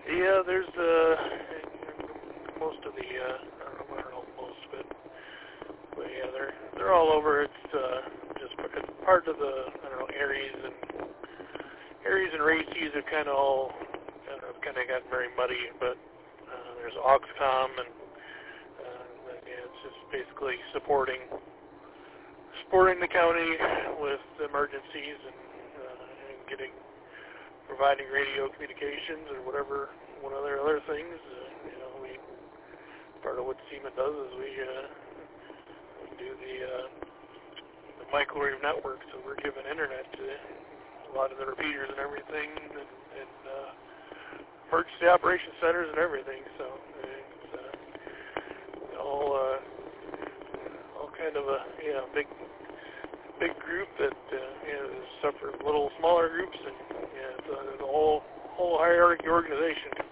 Yeah, there's most of the I don't know most of it, but yeah, they're all over. It's just it's part of the I don't know Aries and races have kind of all kind of gotten very muddy, but there's Auxcom and yeah, it's just basically supporting the county with emergencies and providing radio communications or what other things. Part of what SEMA does is we do the microwave network, so we're giving internet to a lot of the repeaters and everything, and emergency operation centers and everything. So it's all kind of a big group that suffer little smaller groups, and it's a whole hierarchy organization.